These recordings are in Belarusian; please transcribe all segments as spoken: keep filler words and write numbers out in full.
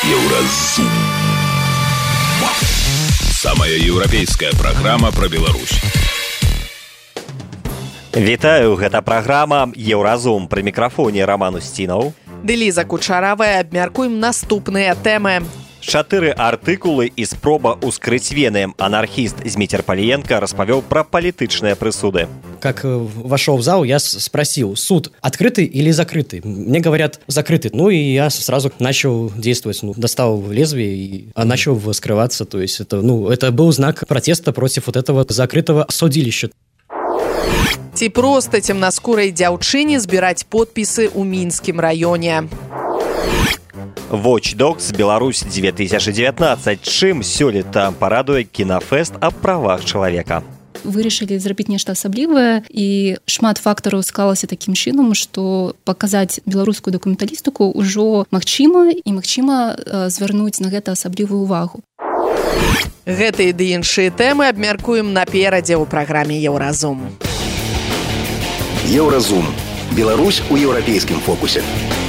Еўразум. Самая еўрапейская праграма пра Беларусь. Вітаю, гэта праграма «Еўразум». Пры мікрафоне Роман Устінаў. Ды Ліза Кучаравая. Абмяркуем наступныя тэмы. Чатыры артыкулы і спроба ускрыць вены. Анархіст Зміцер Паліенка распавёў пра палітычныя прысуды. Как вошел в зал, я спросил: суд открытый или закрытый? Мне говорят, закрытый. Ну и я сразу начал действовать. Ну, достал лезвие и начал вскрываться. То есть это, ну, это был знак протеста против вот этого закрытого судилища. Ці проста цемнаскурай дзяўчыне збіраць подпісы ў Мінскім раёне. Watch Dogs Беларусь две тысячи девятнадцать. Чым сёлета парадуе кінафэст аб правах чалавека? Вырашылі зрабіць нешта асаблівае, і шмат фактараў склалася такім чынам, што паказаць беларускую дакументалістыку ўжо магчыма, і магчыма звярнуць на гэта асаблівую ўвагу. Гэтыя ды іншыя тэмы абмяркуем наперадзе ў праграме «Еўразум». Еўразум. Беларусь у еўрапейскім фокусе.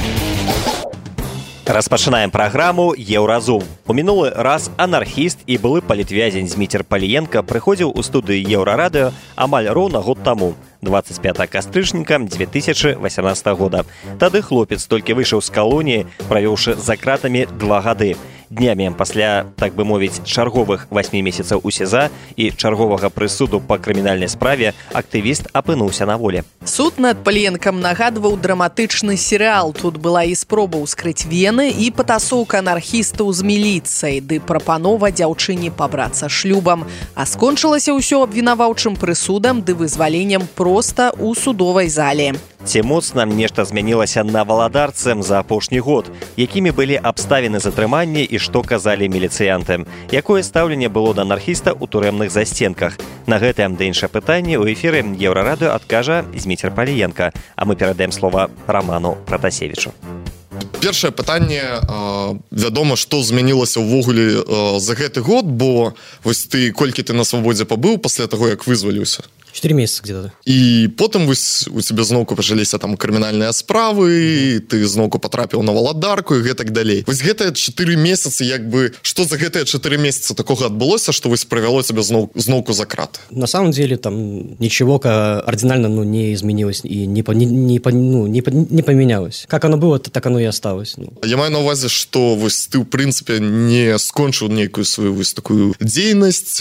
Распачынаем праграму «Еўразум». У мінулы раз анархіст і былы палітвязень Зміцер Паліенка прыходзіў у студыю Еўрарадыё амаль роўна год таму, двадцать пятого кастрычніка две тысячи восемнадцатого года. Тады хлопец толькі выйшаў з калоніі, правёўшы за кратамі два гады. Днямі пасля, так бы мовіць, чарговых восьмі месяцаў у СІЗА і чарговага прысуду па крымінальнай справе актывіст апынуўся на волі. Суд над Паліенкам нагадваў драматычны серыял. Тут была і спроба ўскрыць вены, і патасоўка анархістаў з міліцыяй, ды прапанова дзяўчыне пабрацца шлюбам. А скончылася ўсё абвінаваўчым прысудам ды вызваленнем проста ў судовай зале. Ці моцна нешта змянілася на Валадарцы за апошні год? Якімі былі абставіны затрымання і што казалі міліцыянты? Якое стаўленне было да анархіста ў турэмных застенках? На гэтае ды іншае пытанне ў эфіры Еўрарадыё адкажа Зміцер Паліенка, а мы перадаем слова Роману Пратасевічу. Першае пытанне, вядома, што змянілася ўвогуле за гэты год, бо вось ты колькі ты на свабодзе пабыў пасля таго, як вызваліўся? Четыре месяца где-то. І потым вось у цябе зноўку пачаліся там крымінальныя справы, ты зноўку патрапіў на Валадарку і гэтак далей. Вось гэтыя чатыры месяцы, як бы, што за гэтыя чатыры месяца такога адбылося, што вось правяло цябе зноў, зноўку за крат? На самом деле там ничего кардинально, ну, не изменилось и не, не, не, ну, не, не поменялось. Как оно было, так оно и осталось. Ну. Я маю на ўвазе, што вось ты, ў прынцыпе, не скончыў нейкую сваю вось такую дзейнасць,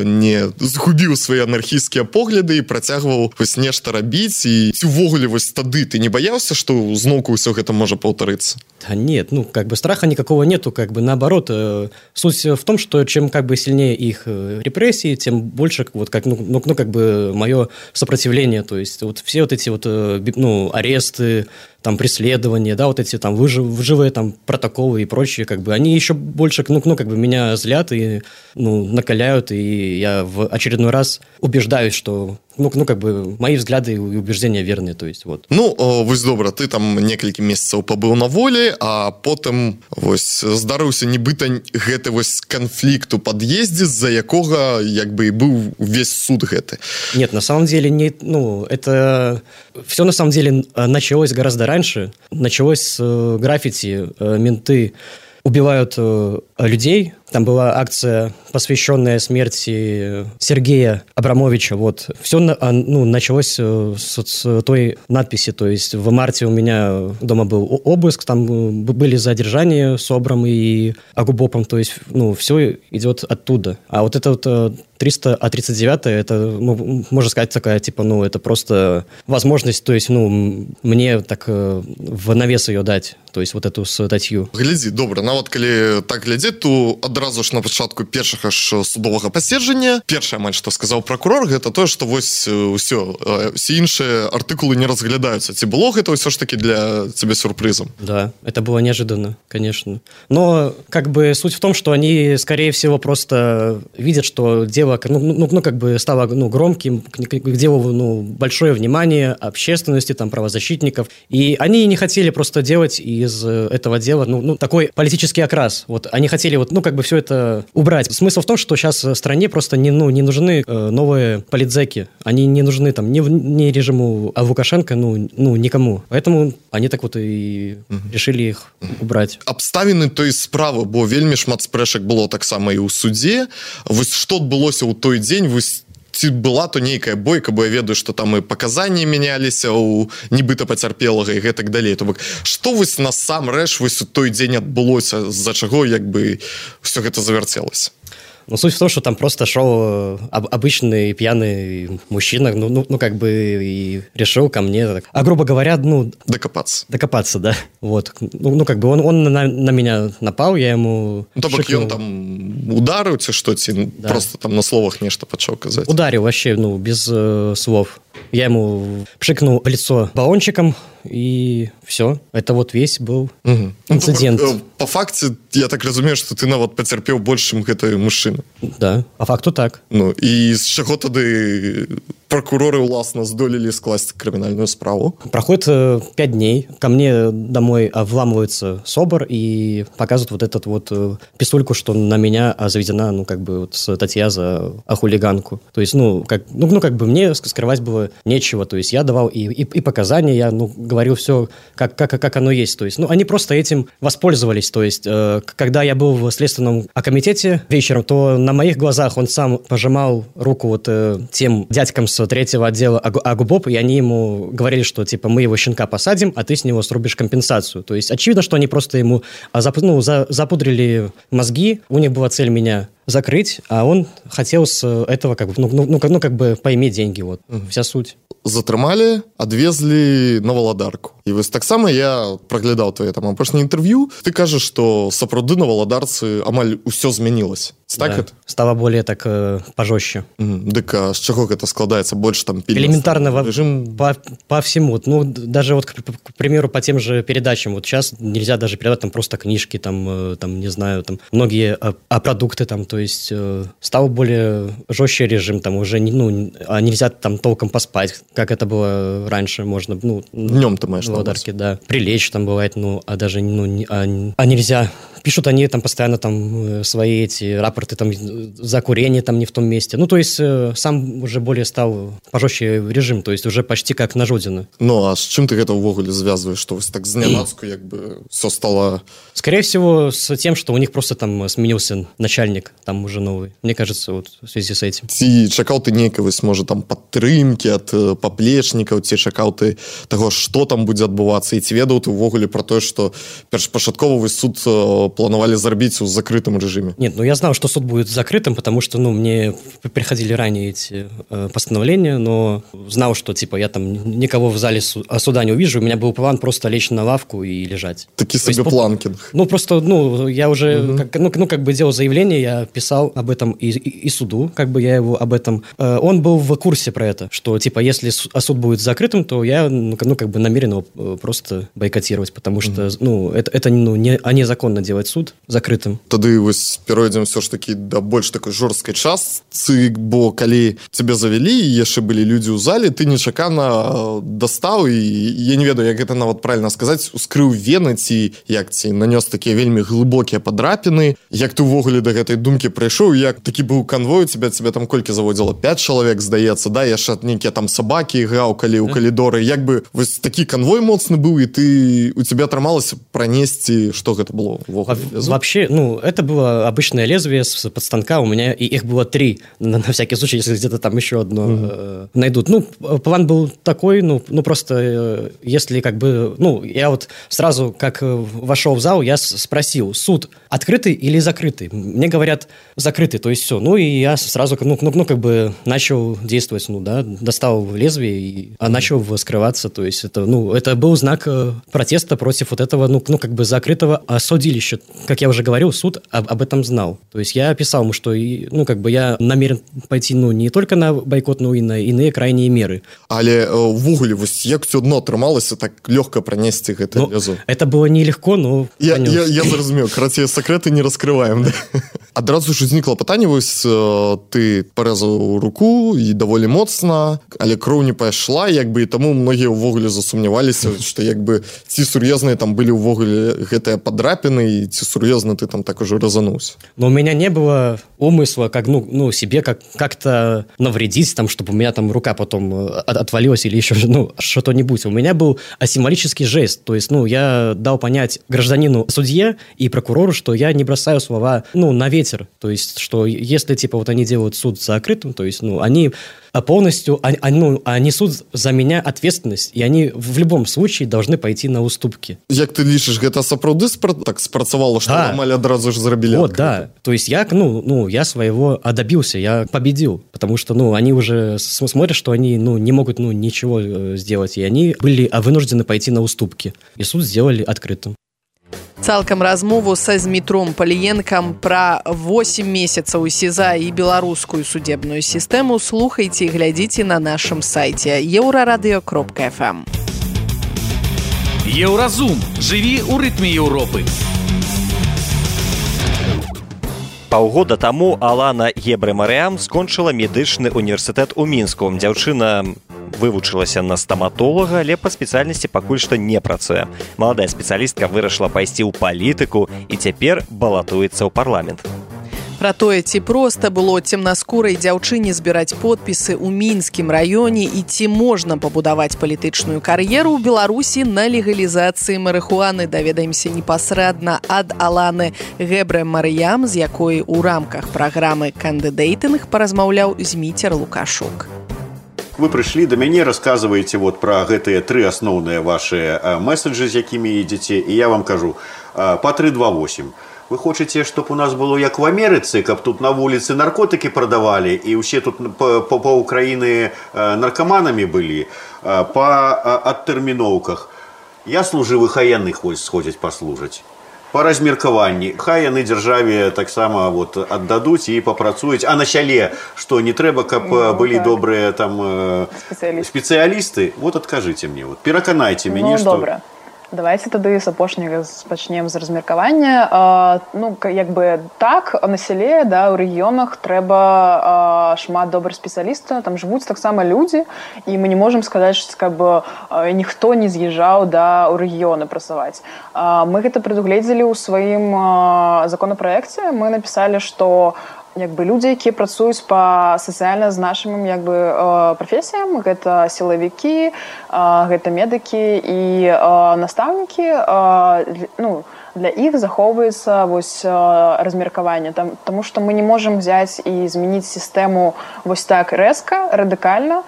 не згубіў свае анархісцкія погляды і працягваў вось нешта рабіць, і ці ўвогуле вось тады ты не баяўся, што зноўку ўсё гэта можа паўтарыцца? Да нет, ну как бы страха никакого нету, как бы наоборот. Суть в том, что чем как бы сильнее их репрессии, тем больше вот как ну, ну, ну как бы мое сопротивление, то есть вот все вот эти вот ну аресты, там преследования, да, вот эти там выживые там протоколы и прочие, как бы они еще больше, ну, ну как бы меня злят и ну накаляют, и я в очередной раз убеждаюсь, что ну, ну как бы мои взгляды и убеждения верные, то есть вот. Ну, вось добра, ты там некалькі месяцаў пабыў на волі, а потым вось здарыўся нібыта гэты вось канфлікт у пад'ездзе, з-за якога як бы і быў увесь суд гэты. Нет, на самом деле не, ну это все на самом деле началось гораздо раньше. Началось с граффити, менты убивают людей. Там была акция, посвященная смерти Сергея Абрамовича. Вот. Все ну, началось с, с той надписи. То есть в марте у меня дома был обыск, там были задержания с ОБРом и Агубопом. То есть ну, все идет оттуда. А вот это вот триста тридцать девять, это, ну, можно сказать, такая, типа, ну, это просто возможность, то есть, ну, мне так в навес ее дать, то есть вот эту статью. Глядзі, добра, нават калі так глядзець, то адразу ж на пачатку першага ж судовага паседжання першае амаль што сказаў пракурор, гэта тое, што вось усё, все іншыя артыкулы не разглядаюцца. Ці было гэта ўсё ж таки для цябе сюрпризом? Да, это было неожиданно, конечно. Но как бы суть в том, что они, скорее всего, просто видят, что дело ну, ну, ну как бы стало ну, громким, к делу ну, большое внимание общественности, там, правозащитников. И они не хотели просто делать из этого дела ну, ну, такой политический окрас. Вот, они хотели вот, ну, как бы все это убрать. Смысл в том, что сейчас стране просто не, ну, не нужны э, новые политзеки. Они не нужны там ни, ни режиму Лукашенко, ну, ну, никому. Поэтому они так вот и угу. решили их убрать. Абставіны той справы, бо вельмі шмат спрэчак было таксама і ў судзе. Вось што адбылося ў той дзень, вось ці была то нейкая бойка, бо я ведаю, што там і паказанні мяняліся ў нібыта пацярпелага і гэтак далей. То бок, што вось насамрэч вось у той дзень адбылося, з-за чаго як бы ўсё гэта завярцелася? Ну, суть в том, что там просто шел обычный пьяный мужчина, ну, ну, ну как бы и решил ко мне, так, а грубо говоря, ну... Докопаться. Докопаться, да. Вот. Ну, ну как бы он, он на, на меня напал, я ему... Ну, то бок он там ударил, ці что, ці да. Просто там на словах нечто почал казать? Ударил вообще, ну, без э, слов. Я ему пшикнул в лицо баллончиком, и все. Это вот весь был угу. инцидент. Ну, по факте, я так разумею, что ты нават потерпел больше, чем гэты мужчина. Да, по факту так. Ну, и з чаго тады прокуроры уласна здолели скласть криминальную справу? Проходит э, пять дней. Ко мне домой вламывается СОБР и показывают вот этот вот э, писульку, что на меня заведена, ну, как бы, вот, статья за хулиганку. То есть, ну, как, ну, ну, как бы мне скрывать было нечего. То есть, я давал и, и, и показания, я, ну, говорил все, как, как, как оно есть. То есть, ну, они просто этим воспользовались. То есть, э, когда я был в Следственном комитете вечером, то на моих глазах он сам пожимал руку вот э, тем дядькам с третьего отдела АГУБОП, и они ему говорили, что, типа, мы его щенка посадим, а ты с него срубишь компенсацию. То есть, очевидно, что они просто ему ну, запудрили мозги, у них была цель меня закрыть, а он хотел с этого как бы, ну, ну, ну, как бы поиметь деньги, вот, угу. Вся суть. Затрымалі, адвезлі на Валадарку. І вось таксама я праглядаў твоё там апошняе інтэрв'ю. Ты кажаш, што сапраўды на Валадарцы амаль усё змянілася. Так да, это? Стало более так э, пожестче. Mm, дык а з чаго гэта складаецца? Больше там пільнасць? Элементарно режим... по, по всему. Ну, даже вот, к, к примеру, по тем же передачам. Вот сейчас нельзя даже передавать там просто книжки, там, э, там не знаю, там многие а, а продукты там, то есть э, стал более жестче режим, там уже не, ну, а нельзя там толком поспать, как это было раньше, можно, ну... Днем ты маешь на Валадарке, да. Прилечь там бывает, ну, а даже, ну, не, а, а нельзя... Пишут они там постоянно там свои эти рапорты там за курение там не в том месте. Ну, то есть сам уже более стал пожестче режим, то есть уже почти как на Жодина. Ну, а с чем ты это ўвогуле связываешь? Что так зненацку как бы все стало... Скорее всего, с тем, что у них просто там сменился начальник, там уже новый. Мне кажется, вот в связи с этим. Ці чакаў ты нейкай, может, там падтрымки от поплечников, ці чакаў ты того, что там будет отбываться, и ці ведаў ты ўвогуле про то, что першапачатковы суд планировали зарбить в закрытом режиме? Нет, ну я знал, что суд будет закрытым, потому что, ну, мне приходили ранее эти э, постановления, но знал, что, типа, я там никого в зале су- суда не увижу, у меня был план просто лечь на лавку и лежать. Таки себе есть, планкинг. Ну, просто, ну, я уже, угу. как, ну, ну, как бы делал заявление, я писал об этом и, и, и суду, как бы я его об этом... Э, он был в курсе про это, что, типа, если суд будет закрытым, то я, ну, как бы намерен его просто бойкотировать, потому что, угу. ну, это, это ну, не, а незаконно делать суд закрытым. Тады вось перайдзем все ж таки да больш такой жорсткай частцы, бо калі цябе завялі і яшчэ былі людзі ў зале, ты нечакана дастаў і я не ведаю, як гэта нават правильно сказаць, ускрыў вены ці як ці нанёс такія вельмі глыбокія падрапіны. Як ты ўвогуле да гэтай думкі прыйшоў, як такі быў канвой у цябе, цябе там колькі заводзіла? пяць чалавек, здаецца, да, яшчэ нейкія там сабакі гаўкалі ў калідоры. Як бы вось такі канвой моцны быў і ты у цябе атрымалася пранесці, што гэта было ўвогуле? Вообще, ну, это было обычное лезвие с подстанка, у меня и их было три, на, на всякий случай, если где-то там еще одно mm-hmm. э, найдут. Ну, план был такой, ну, ну просто, э, если как бы, ну, я вот сразу, как вошел в зал, я спросил, суд открытый или закрытый? Мне говорят, закрытый, то есть все. Ну, и я сразу, ну, ну, ну как бы начал действовать, ну, да, достал лезвие и а начал скрываться, то есть это, ну, это был знак протеста против вот этого, ну, ну как бы закрытого судилища. Как я уже говорил, суд об, об этом знал. То есть я писал ему, что, ну, как бы я намерен пойти, ну, не только на бойкот, но и на иные крайние меры. Але ввогуле, вось як все одно атрымалася так легко пронести гэта ну, лезо? Это было нелегко, но... Я, я, я зразумеў, карацей, секреты не раскрываем, да? Адразу ж узнікла пытанне, вось ты парэзаў руку і даволі моцна, але кроў не пайшла, як бы, і таму многія ўвогуле засумняваліся, што як бы ці сур'ёзныя там былі ўвогуле гэтыя падрапіны, і ці сур'ёзна ты там так ужо разануўся. Но у меня не было умысла как, ну, ну, себе как, как-то навредить, там, чтобы у меня там рука потом отвалилась или еще ну, что-нибудь. У меня был символический жест. То есть, ну, я дал понять гражданину судье и прокурору, что я не бросаю слова, ну, на ветер. То есть, что если, типа, вот они делают суд закрытым, то есть, ну, они полностью, они, ну, несут за меня ответственность, и они в любом случае должны пойти на уступки. Як ты лічыш, гэта сапраўды спра... так спрацавала, што да. амаль адразу ж зрабілі Вот, да. То есть я, ну, ну, я своего добился, я победил, потому что, ну, они уже смотрят, что они, ну, не могут, ну, ничего сделать, и они были вынуждены пойти на уступки. И суд сделали открытым. Цалкам размову са Змітром Паліенкам пра восемь месяцаў СІЗА і беларускую судебную сістэму слухайце і глядзіце на нашым сайце еўрарадыё кропка эф эм. Еўразум. Жыві ў рытме Еўропы. Паўгода таму Алана Ебрэ-Марыям скончыла медычны універсітэт у Мінску. Дзяўчына вывучылася на стаматолага, але па спецыяльнасці пакуль што не працуе. Маладая спецыялістка вырашыла пайсці ў палітыку і цяпер балатуецца ў парламент. Пра тое, ці проста было цемнаскурай дзяўчыне збіраць подпісы ў Мінскім раёне і ці можна пабудаваць палітычную кар'еру ў Беларусі на легалізацыі марыхуаны, даведаемся непасрэдна ад Аланы Ебрэ-Марыям, з якой у рамках праграмы «Кандыдэйтынг» паразмаўляў Зміцер Лукашук. Вы прыйшлі да мяне, расказваеце вот пра гэтыя тры асноўныя вашы месседжы, з якімі ідзеце, і я вам кажу, па тры два восемь. Вы хочаце, чтоб у нас было як в Амерыцы, каб тут на вуліцы наркотыкі прадавалі, і ўсе тут па, па, па Украіны наркаманамі былі, па адтэрміноўках. Я служывы, хай яны сходзяць паслужаць. Па размеркаванні, хай яны дзяржаве таксама вот аддадуць і папрацуюць. А на сяле, што не трэба, каб ну, былі так. добрыя там спецыялісты. спецыялісты? Вот адкажыце мне, вот, пераканайце мяне, ну, што... добра. Давайте тады з апошняга пачнем з размеркавання. А, ну, як бы так, на сяле, да, у рэгіёнах трэба а, шмат добрых спецыялістаў, там жывуць таксама людзі, і мы не можам сказаць, што каб ніхто не з'язджаў да, у рэгіёны працаваць. А, мы гэта прадугледзелі ў сваім а, законапраекце. Мы напісалі, што як бы людзі, якія працуюць па сацыяльна значымым як бы прафесіям, гэта сілавікі, гэта медыкі і настаўнікі, ну, для іх захоўваецца вось размеркаванне, там, таму што мы не можам взяць і змяніць сістэму вось так рэзка, радыкальна,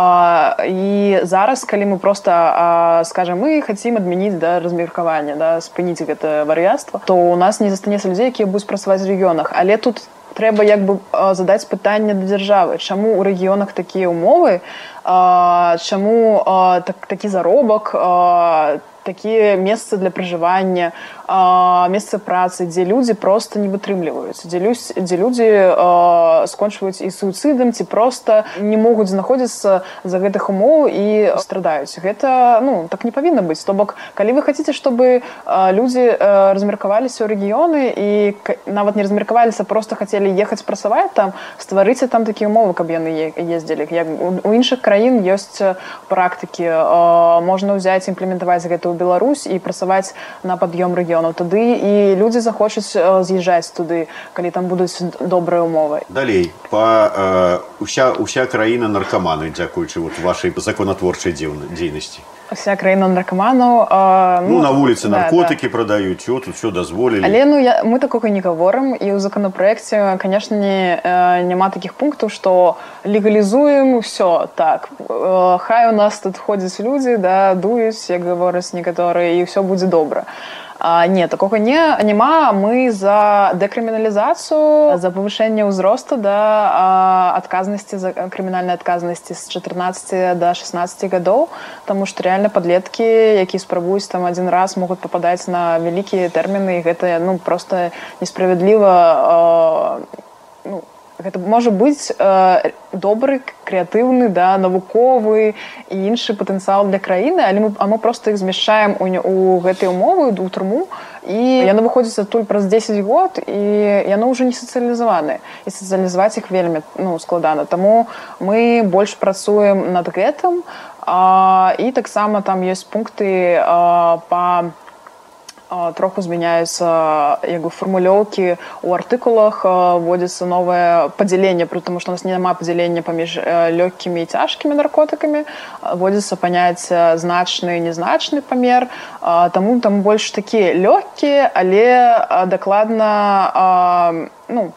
і зараз, калі мы проста скажам, мы хацім адмяніць да, размеркавання, да, спыніць гэта вар'яцтва, то у нас не застанецца людзей, якія будуць працаваць в рэгіёнах, але тут трэба як бы задаць пытанне да дзяржавы, чаму ў рэгіёнах такія ўмовы, чаму так, такі заробак, такія месцы для пражывання, месцы працы, дзе людзі проста не вытрымліваюць, дзе, людзі, дзе людзі скончваюць і суіцыдам, ці проста не могуць знаходзіцца за гэтых умоў і страдаюць. Гэта, ну, так не павінна быць. То бок, калі вы хацеце, чтобы людзі размеркаваліся ў рэгіёны і нават не размеркаваліся, проста хацелі ехаць працаваць там, стварыце там такія умовы, каб яны ездзілі. У іншых краін ёсць практыкі. Можна ўзяць, імплементаваць гэта ў Беларусь і працаваць на пад'ём рэгіёнаў. Туды і людзі захочуць з'язджаць туды, калі там будуць добрыя умовы. Далей, па, э, уся, уся краіна наркаманы, дзякуючы вот вашай законатворчай дзейнасці. Уся краіна наркаманаў. Э, ну, ну, на вуліцы да, наркотыкі да. прадаюць, що тут все дазволілі. Але ну, я, мы такога не гаворым, і ў законапраекце, конечно, не, э, няма такіх пунктаў, што легалізуем ўсё так. Э, хай у нас тут ходзяць людзі, да, дуюць, як гавораць некаторыя, і ўсё будзе добра. А, не, такога не, няма. Мы за дэкрыміналізацыю, за павышэнне ўзросту да адказнасці, за крымінальнай адказнасці з чатырнаццаці да шаснаццаці гадоў, таму што рэальна падлеткі, якія спрабуюць там адзін раз, могуць пападаць на вялікія тэрміны, і гэта, ну, проста несправядліва, э, ну, гэта можа быць э, добры, крэатыўны, да, навуковы і іншы патэнцыял для краіны, але мы, а мы проста іх змяшчаем у, у гэтыя умовы, у турму, і яны выходзяць адтуль праз дзесяць год, і яны ўжо не сацыялізаваны. І сацыялізаваць іх вельмі ну, складана. Таму мы больш працуем над гэтым, а, і таксама там ёсць пункты а, па троху змяняюцца як бы фармулёўкі у артыкулах, вводзіцца новае падзяленне, пры тому, што у нас няма падзялення паміж лёгкімі і цяжкімі наркотыкамі, вводзіцца паняцце значны і незначны памер, таму там больш такія лёгкія, але дакладна ну,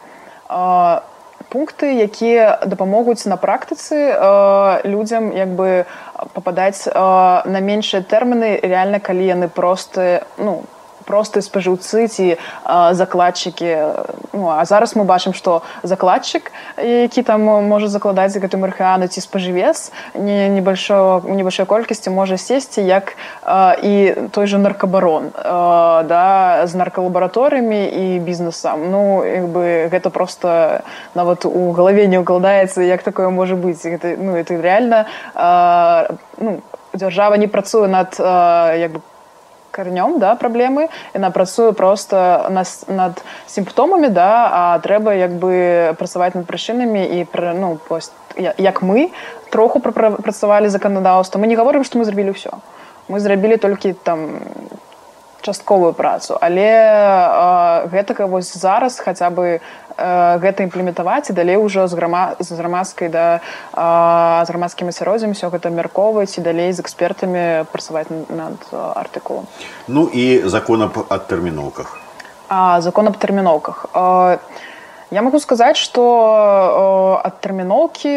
пункты, якія дапамогуць на практыцы людзям як бы пападаць на меншыя тэрміны, рэальна калі яны простыя, ну, простыя спажыўцы ці закладчыкі. Ну, а зараз мы бачым, што закладчык, які там можа закладаць гэту марыхуану, ці спажывец небольшой колькасці можа сесці, як і той же наркабарон да, з наркалабараторыямі і бізнесам. Ну, як бы гэта просто нават у галаве не укладаецца, як такое можа быць. Гэта, ну, это реально ну, дзяржава не працуе над як бы карнём, да, праблемы, яна працуе просто над сімптомамі, да, а трэба як бы працаваць над прычынамі і ну, як мы троху працавалі заканадаўства. Мы не гаворым, што мы зрабілі ўсё. Мы зрабілі толькі там частковую працу, але э, гэтага вось зараз хаця бы э, гэта імплементаваць і далей ужо з, грама, з грамадскай да, э, з грамадскім асяроддзем усё гэта абмяркоўваць і далей з экспертамі працаваць над артыкулам. Ну і закон аб адтэрміноўках. А, закон аб тэрміноўках. Э, я магу сказаць, што э, адтэрміноўкі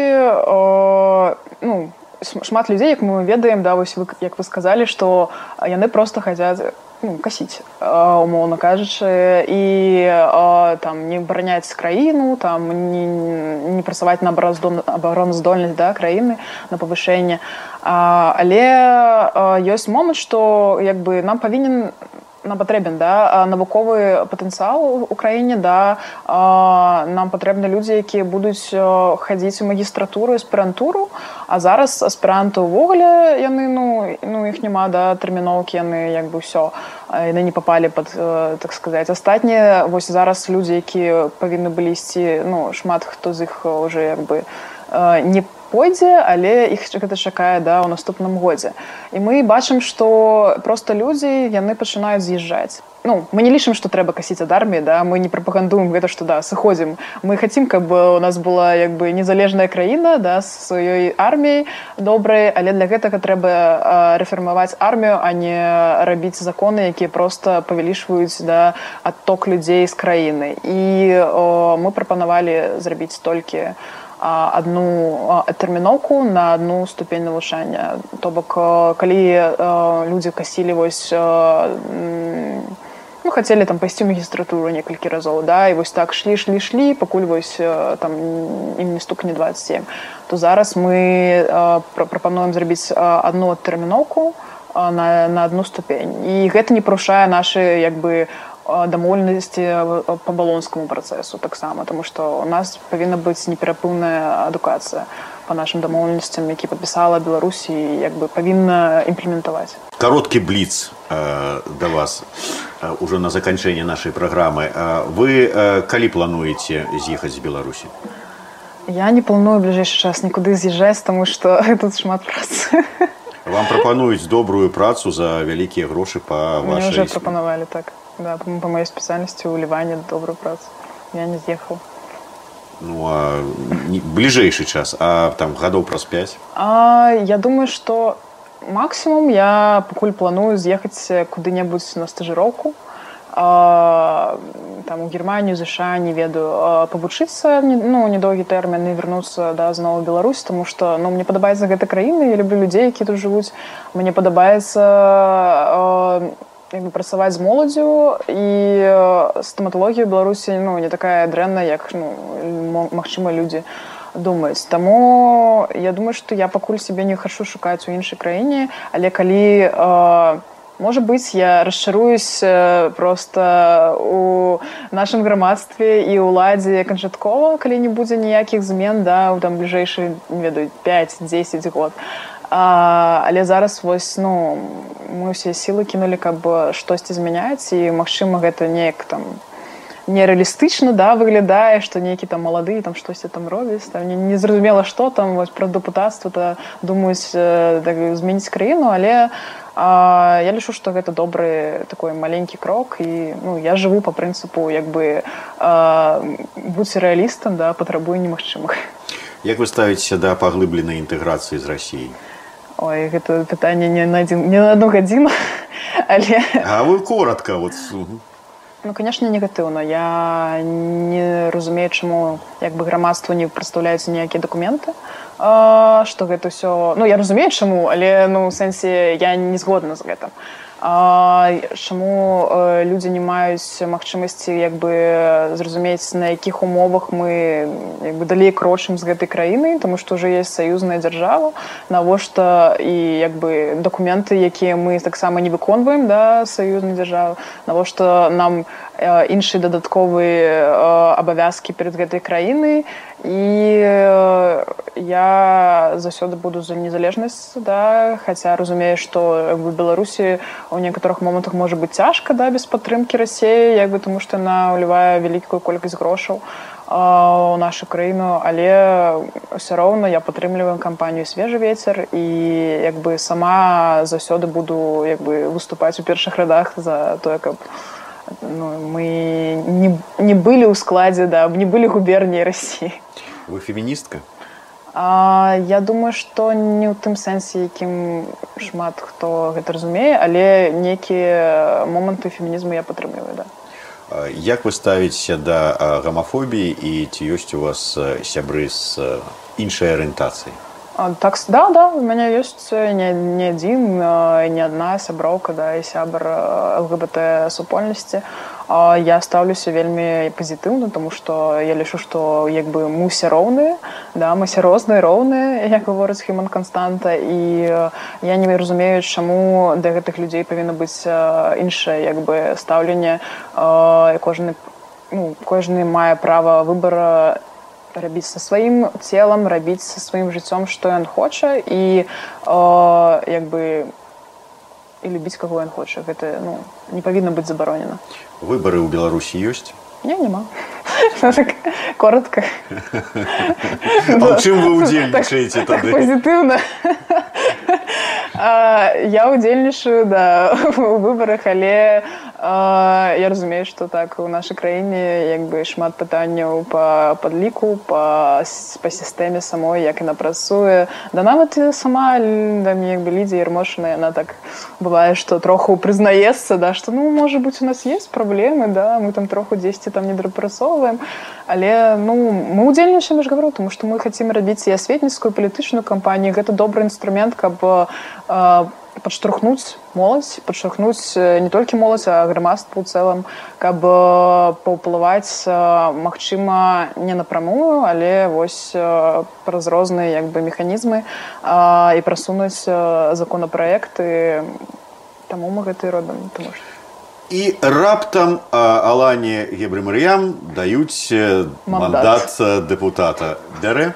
э, ну, шмат людзей, як мы ведаем, да, вось вы, як вы сказалі, што яны проста хацяць ну, касіць, умоўна кажучы, і там не абараняць краіну, там не, не працаваць на абароназдольнасць да, краіны, на павышэнне. Але ёсць момант, што як бы нам павінен нам патрэбен да, навуковы патэнцыял у краіне, да, нам патрэбны людзі, якія будуць хадзіць у магістратуру, аспірантуру, а зараз аспіранты ўвогуле яны, ну, ну іх няма, да, тэрміноўкі, яны як бы ўсё, яны не папалі пад, так сказаць. Астатнія, вось зараз людзі, якія павінны былі ісці, ну, шмат хто з іх уже як бы не пойдзе, але іх гэта чакае да, ў наступным годзе. І мы бачым, што проста людзі, яны пачынаюць з'язджаць. Ну, мы не лічым, што трэба касіць ад арміі, да? Мы не прапагандуем гэта, што да, сыходзім. Мы хацім, каб у нас была як бы незалежная краіна да, з сваёй арміяй добрай, але для гэтага трэба рэфармаваць армію, а не рабіць законы, якія проста павялічваюць да, адток людзей з краіны. І о, мы прапанавалі зрабіць толькі одну адтэрміноўку на одну ступень навучання. То бок, калі людзі касілі вось, ну, хацелі там пайсці ў магістратуру некалькі разоў, да, і вось так шлі, шлі, шлі, пакуль вось там ім не стукне двадцять семь, то зараз мы прапануем зрабіць одну адтэрміноўку на, на одну ступень. І гэта не парушае нашы, як бы, дамоўленасці па балонскаму працэсу таксама, тому што у нас павінна быць неперапынная адукацыя па нашым дамоўленасцям, які падпісала Беларусь і як бы павінна імплементаваць. Кароткі бліц э, да вас э, ужо на заканчэнне нашай праграмы. Э, вы э, калі плануеце з'ехаць з Беларусі? Я не планую ў бліжэйшы час нікуды з'язджаць, таму што тут шмат працы. Вам прапануюць добрую працу за вялікія грошы па вашай... Мне ўжо прапанавалі, так. Да, по моей специальности у Ливане добрую працу. Я не съехал. Ну, а ближайший час, а там годов праз пять? А, я думаю, что максимум я покуль планую съехать куда-нибудь на стажировку. А, там у Германию, США, не ведаю, побучиться, ну, недолгий термин и вернуться, да, знову в Беларусь, потому что, ну, мне подобается эта краина, я люблю людей, які тут живут. Мне подобается як бы працаваць з моладдзю, і стаматалогія ў Беларусі, ну, не такая дрэнная, як, ну, магчыма, людзі думаюць. Таму я думаю, што я пакуль сябе не хачу шукаць у іншай краіне, але калі, э, можа быць, я расчаруюсь проста у нашым грамадстве і ўладзе канчаткова, калі не будзе ніякіх змен, да, у там бліжэйшы, не ведаю, пять-дзесяць год. А, але зараз вось, ну, мы ўсе сілы кінулі, каб штосьці змяняць, і, магчыма, гэта неяк там нереалістычна, да, выглядае, што нейкі там малады там штосьці там робіць, там не, не зразумела, што там, вось пра дэпутацтва, то думаюць так, змяніць краіну, але а, я лічу, што гэта добры такой маленькі крок, і ну, я жыву па прынцыпу, як бы а, будзь рэалістам, да, патрабуе немагчымых. Як вы ставіцеся да паглыбленай інтэграцыі з Расіяй? Ой, гэта пытанне не на, адзін, не на одну гадзіну, але... А вы коротка, вот... Ну, конечно, негатыўна. Я не разумею, чаму як бы грамадству не прадстаўляюцца ніякія дакументы, што гэта ўсё... Ну, я разумею, чаму, але, ну, ў сэнсе, я не згодна з гэтым. Чаму людзі не маюць магчымасці як бы зразумець, на якіх умовах мы як бы далей крочым з гэтай краінай, таму што ўжо ёсць саюзная дзяржава, навошта і як бы дакументы, якія мы таксама не выконваем, да, саюзнай дзяржавы, навошта нам іншыя дадатковыя абавязкі перад гэтай краінай. І я заўсёды буду за незалежнасць, да, хаця разумею, што в Беларусі у некаторых момантах можа быць цяжка, да, без падтрымкі Расіі, як бы, тому што яна ўлівае вялікую колькасць грошаў у нашу краіну, але ўсё роўна я падтрымліваю кампанію «Свежы ветер» і як бы сама заўсёды буду як бы выступаць у першых радах за тое, каб ну, мы не, не былі ў складзе, да, не былі губерніі Расіі. Вы феміністка? А, я думаю, што не ў тым сэнсе, якім шмат хто гэта разумее, але нейкія моманты фемінізму я падтрымліваю, да. Як вы ставіцеся да гомафобіі і ці ёсць у вас сябры з іншай арыентацыяй? Так, да, да, у мяне ёсць не, не адзін, не адна сяброўка, да, і сябр ЛГБТ-супольнасці. Я стаўлюся вельмі пазітыўна, тому што я лічу, што як бы мы ўсе роўныя, да, мы ўсе розныя, роўныя, як гаворыць Хьюман Канстанта, і я не разумею, чаму да гэтых людзей павінна быць іншае як бы стаўленне. Кожны, ну, кожны мае права выбара рабіць са сваім целам, рабіць са сваім жыццём, што ён хоча, і як бы і любіць, каго ён хоча. Гэта, ну, не павінна быць забаронена. Выбары ў Беларусі ёсць? Не, няма. Так, коротка. А ў чым вы удзельнічаеце тады? Пазітыўна. Я удзельнічаю, да, у выбарах, але я разумею, што так у нашай краіне як бы шмат пытанняў па падліку, па, па сістэме самой, як яна працуе. Да нават сама, да, мне як бы Лідзія Ярмошына, яна так бывае, што троху прызнаецца, да, што, ну, можа быць, у нас ёсць праблемы, да, мы там троху дзесьці там недапрацоўваем, але, ну, мы удзельнічаем, я ж гавару, тому што мы хацім рабіць і асветніцкую палітычную кампанію, гэта добры інструмент, каб падштурхнуць моладзь, падштурхнуць не толькі моладзь, а грамадства ў цэлым, каб паўплываць, магчыма, не напрамую, але вось праз розныя як бы механізмы і прасунуць законапраекты. Таму мы гэта і робім. І раптам Алане Гебрэмарыям даюць мандат дэпутата. Бярэ?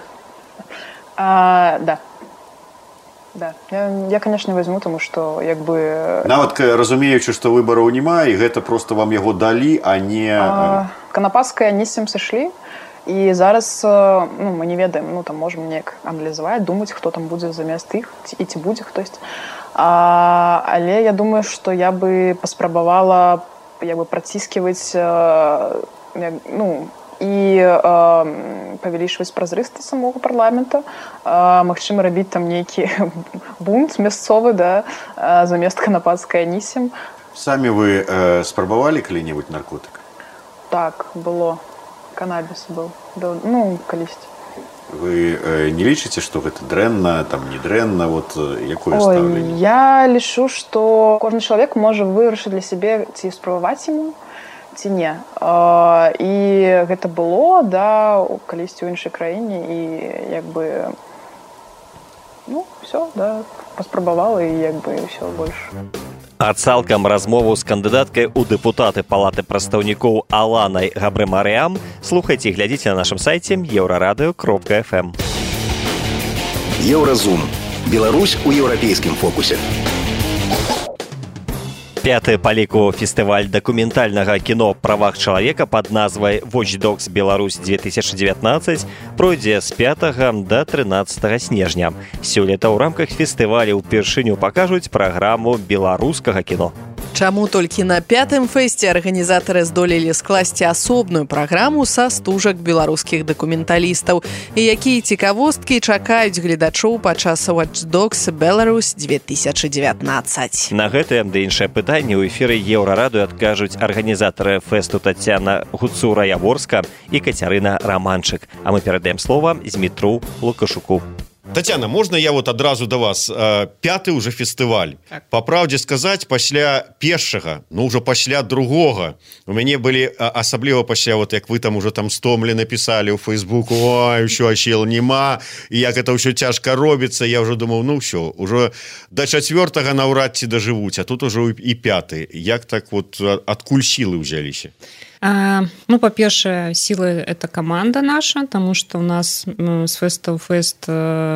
Да. Да, я, я, конечно, возьму, тому што як бы... Нават разумеючы, што выбараў няма, і гэта проста вам яго далі, а не... А, Канапаская Анісім сышлі, і зараз, ну, мы не ведаем, ну, там можем неяк аналізаваць, думаць, хто там будзе замест іх, і ці будзе хтосьці. А, але я думаю, што я бы паспрабавала як бы працісківаць, ну, і э, павялічваць празрыстасць самога парламента, э, магчыма, рабіць там нейкі бунт мясцовы, да, э, замест Канапаскай Анісім. Самі вы э, спрабавалі калі-небудзь наркотык? Так, было. Канабіс быў. Ну, калісьці. Вы э, не лічыце, што гэта дрэнна, там не дрэнна, вот якое стаўленне? Я лічу, што кожны чалавек можа вырашыць для сябе, ці спрабаваць яму, ці не. І гэта было, да, калісьці ў іншай краіне, і як бы, ну, все, да, паспрабавала, і як бы ўсё больш. А цалкам размову з кандыдаткай у дэпутаты Палаты прадстаўнікоў Аланай Гебрэмарыям слухайце і глядзіце на нашым сайце еўрарадыё кропка эф эм. Еўразум. Беларусь у еўрапейскім фокусе. Пяты па ліку фестываль дакументальнага кіно правах чалавека пад назвай Watch Dogs Беларусь две тысячи девятнадцать пройдзе з пятага да трынаццатага снежня. Сёлета ў рамках фестывалю ўпершыню пакажуць праграму беларускага кіно. Чаму толькі на пятым фэсце арганізатары здолелі скласці асобную праграму са стужак беларускіх дакументалістаў і якія цікавосткі чакаюць гледачоў падчас Watch Dogs Беларусь две тысячи девятнадцать. На гэтае ды іншае пытанне ў эфіры Еўрарадыё адкажуць арганізатары фэсту Тацяна Гуцура-Яворска і Кацярына Раманчык. А мы перадаем слова Змітру Лукашуку. Татьяна, можно я вот адразу до вас? Пяты уже фестываль. Так. По правде сказать, пасля першага, ну уже пасля другога, у мяне были, асабліва пасля, вот як вы там уже там стомле написали у Фейсбуку, ой, еще ащел нема, и як это все тяжко робится, я уже думал, ну все, уже до четвертого наўрад ці доживуть, а тут уже и пятый. Як так вот, откуль силы взялись? А, ну, па-першае, сілы – это каманда наша, таму што ў нас з фэста ў фэст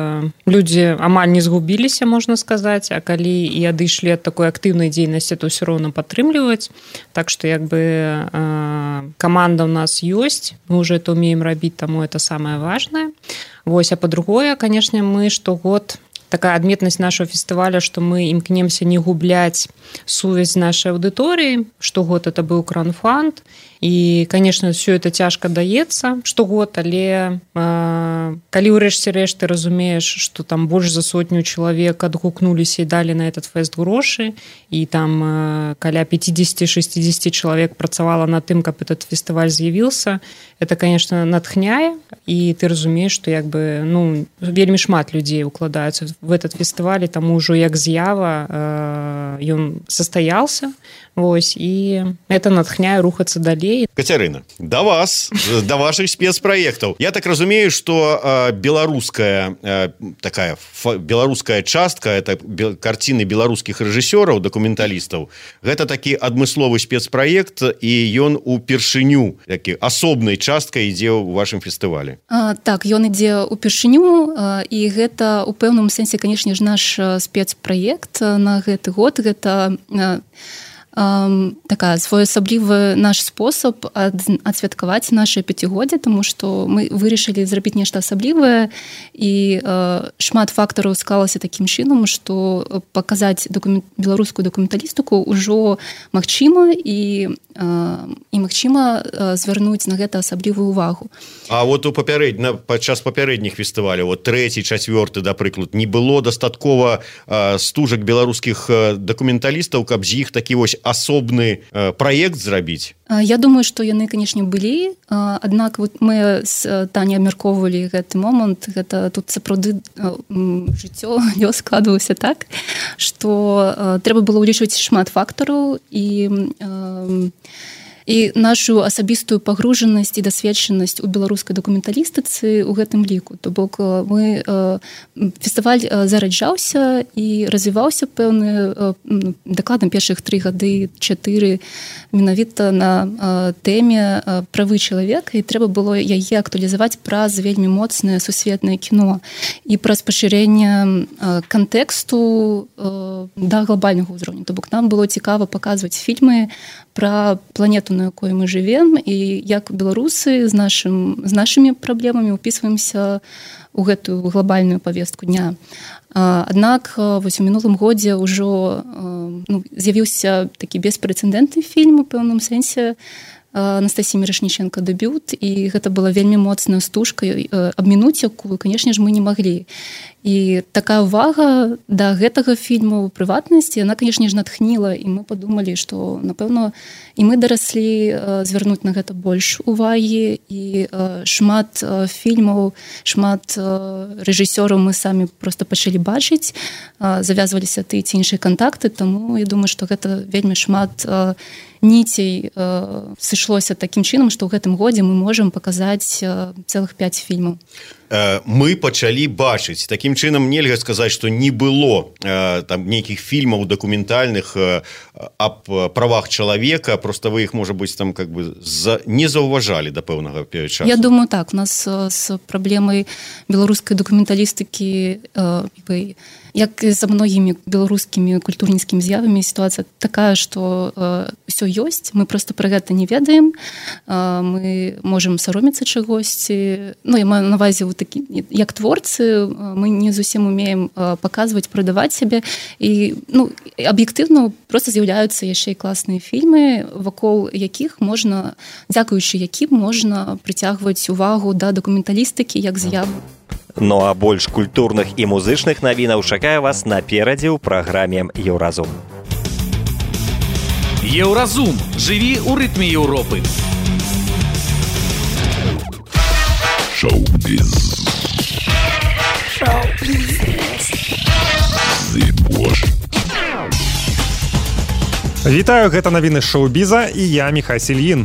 людзі амаль не згубіліся, можна сказаць, а калі і адышлі ад такой актыўнай дзейнасці, то ўсё роўна падтрымліваць. Так што, як бы, каманда ў нас ёсць, мы ўжо это ўмеем рабіць, таму это самае важнае. Вось, а па-другое, канешне, мы штогод такая адметнасць нашего фестываля, что мы імкнемся не губляць сувязь з нашай аўдыторыі. Штогод это быў краунфанд. І, конечно, все это цяжка даецца штогод, але э, калі ўрэшце рэшт ты разумееш, што там больш за сотню чалавек адгукнуліся і далі на этот фэст грошы, і там э, каля пятьдесят шестьдесят чалавек працавала над тым, каб этот фестываль з'явіўся, это, конечно, натхняе, і ты разумееш, што як бы, ну, вельмі шмат людзей укладаюцца в этот фестываль, таму ўжо як з'ява э, ён састаялся. Вось, і это натхняе рухацца далей. Кацярына, да вас, да ваших спецпроектаў. Я так разумею, что э, беларуская э, такая фа, беларуская частка, это бе, картины беларускіх рэжысёраў, дакументалістаў. Гэта такі адмысловы спецпроект, і ён упершыню такі асобнай часткай ідзе ў вашым фестывалі. А, так, ён ідзе упершыню, а, і гэта у пэўным сэнсе, канешне ж, наш спецпроект на гэты год. Гэта а, такая своеасаблівы наш спосаб адсвяткаваць нашае пяцігоддзе, тому што мы вырашылі зрабіць нешта асаблівае, і э, шмат фактараў склалася такім чынам, што паказаць документ, беларускую дакументалістыку ўжо магчыма, і, э, і магчыма э, звярнуць на гэта асаблівую увагу. А вот у папярэдня, падчас папярэдніх фестываляў, вот трэці, чацвёрты, да прыклад, не было дастаткова э, стужак беларускіх э, дакументалістаў, каб з іх такі вось асобны э, праект зрабіць? Я думаю, што яны, канешне, былі, аднак вот мы з Таняй абмяркоўвалі гэты момант, гэта тут сапраўды жыццё, лёс складваўся так, што трэба было ўлічваць шмат фактараў, і э, і нашу асабістую пагружанасць і дасведчанасць у беларускай дакументалістыцы ў гэтым ліку. То бок мы э, фестываль зараджаўся і развіваўся пэўны э, дакладна першых тры гады, чатыры менавіта на э, тэме э, правы чалавека, і трэба было яе актуалізаваць праз вельмі моцнае сусветнае кіно і праз пашырэнне э, кантэксту э, да глобальнага ўзроўню. То бок нам было цікава паказваць фільмы пра планету, на якой мы живем, і як беларусы з нашим, з нашими праблемамі упісваемся ў гэтую глобальную повестку дня. Аднак вось у мінулым годзе ўжо ну, з'явіўся такі беспрэцэдэнтны фільм у пэўным сэнсе, Анастасія Мірошніченка дэбют, і гэта была вельмі моцная стужка, абмінуць якую, канешне ж, мы не маглі. І такая ўвага да гэтага фільму ў прыватнасці, яна, канешне ж, натхніла, і мы падумалі, што, напэўна, і мы дараслі звярнуць на гэта больш увагі, і шмат фільмаў, шмат рэжысёраў мы самі проста пачалі бачыць, завязваліся тыя ці іншыя кантакты, таму я думаю, што гэта вельмі шмат ніцей сышлося такім чынам, што ў гэтым годзе мы можам паказаць цэлых пяць фільмаў. мы пачалі бачыць. Такім чынам нельга сказаць, што не было там нейкіх фільмаў дакументальных аб правах чалавека, просто вы іх, можа быць, там как бы за... не заўважалі да пэўнага часу. Я думаю, так, у нас с праблемай беларускай дакументалістыкі э, як і за многімі беларускімі культурніцкімі з'явамі сітуацыя такая, што э, ўсё ёсць, мы просто пра гэта не ведаем, э, мы можам саромецца чагосьці. Ну, я маю на ўвазе вот такі, як творцы, мы не зусім умеем э, паказваць, прадаваць сябе, і ну, аб'ектыўна просто з'яўляюцца яшчэ і класныя фільмы, вакол якіх можна, дзякуючы якім можна прыцягваць увагу да дакументалістыкі як з'яву. Ну а больш культурных і музычных навінаў чакае вас наперадзе ў праграме Еўразум. Еўразум. Жыві ў рытме Еўропы. Шоу-біз. Шоу-біз. Вітаю, гэта навіны шоу-біза і я Міхай Сільін.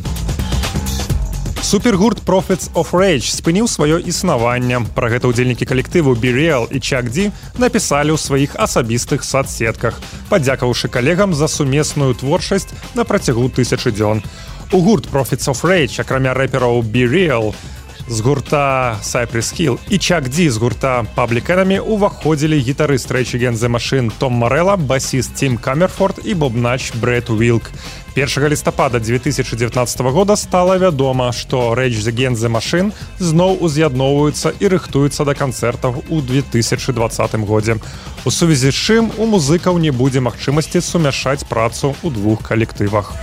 Супергурт Prophets of Rage спыніў сваё існаванне. Пра гэта ўдзельнікі калектыву Be-Real і Chuck D напісалі ў сваіх асабістых садсетках, падзякаваўшы калегам за сумесную творчасць на працягу тысячы дзён. У гурт Prophets of Rage, акрамя рэпераў Be-Real з гурта Cypress Hill і Chuck D з гурта Public Enemy уваходзілі гітарыст Rage Against the Machine Том Морелло, басіст Тім Камерфорд і бобнач Брэд Уилк. першага лістапада дзве тысячы дзевятнаццатага года стала вядома, што Rage Against the Machine зноў уз'ядноўваюцца і рыхтуюцца да канцэртаў у две тысячы двадцатым годзе. У сувязі з чым у музыкаў не будзе магчымасці сумяшаць працу ў двух калектывах.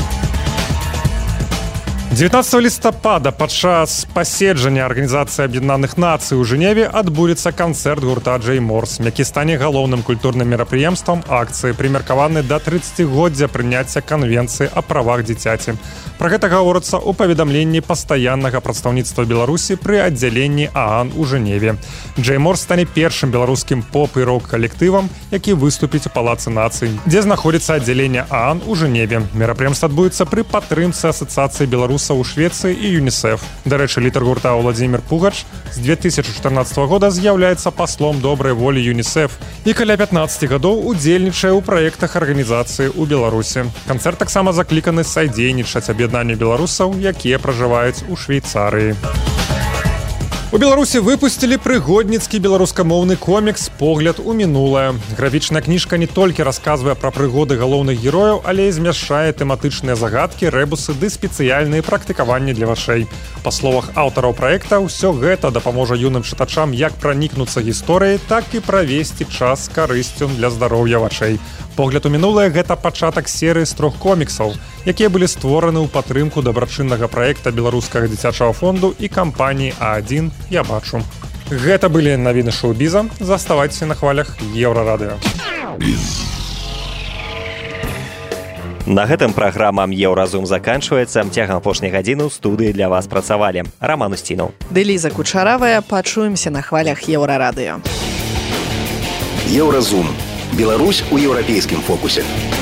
дзевятнаццатага лістапада падчас паседжання Арганізацыі Аб'яднаных Нацый у Жэневе адбудзецца канцэрт гурта Джэй Морс, які стане галоўным культурным мерапрыемствам акцыі, прымеркаваны да трыццацігоддзя прыняцця канвенцыі о правах дзіцяці. Пра гэта гаворыцца ў паведамленні пастаяннага прадстаўніцтва Беларусі пры аддзяленні ААН у Жэневе. Джэй Морс стане першым беларускім поп- і рок-калектывам, які выступіць у Палацы нацый, дзе знаходзіцца аддзяленне ААН у Жэневе. Мерапрыемства адбудзецца пры падтрымцы Асацыяцыі беларусаў у Швецыі і ЮНІСЕФ. Дарэчы, лідар гурта Владзімір Пугач з две тысячы чатырнаццатага года з'яўляецца паслом добрай волі ЮНІСЕФ і каля пятнаццаць гадоў удзельнічае ў праектах арганізацыі ў Беларусі. Канцэрт таксама закліканы садзейнічаць аб'яднанню беларусаў, якія пражываюць у Швейцарыі. У Беларусі выпусцілі прыгодніцкі беларускамоўны комікс «Погляд у мінулае». Графічная кніжка не толькі расказвае пра прыгоды галоўных герояў, але і змяшчае тэматычныя загадкі, рэбусы ды спецыяльныя практыкаванні для вачэй. Па словах аўтараў праекта, ўсё гэта дапаможа юным чытачам як пранікнуцца гісторыяй, так і правесці час з карысцю для здароўя вачэй. «Погляд у мінулае» – гэта пачатак серыі з трох коміксаў, якія былі створаны ў падтрымку дабрачыннага праекта беларускага дзіцячага фонду і кампаніі А адзін «Я бачу». Гэта былі навіны шоу-біза. Заставайцеся на хвалях Еўрарадыё. На гэтым праграмам Еўразум заканчваецца. Цягам апошняй гадзіны ў студыі для вас працавалі Раман Устінаў, Дэліза Кучаравая. Пачуемся на хвалях Еўрарадыё. Еўразум. Беларусь у еўрапейскім фокусе.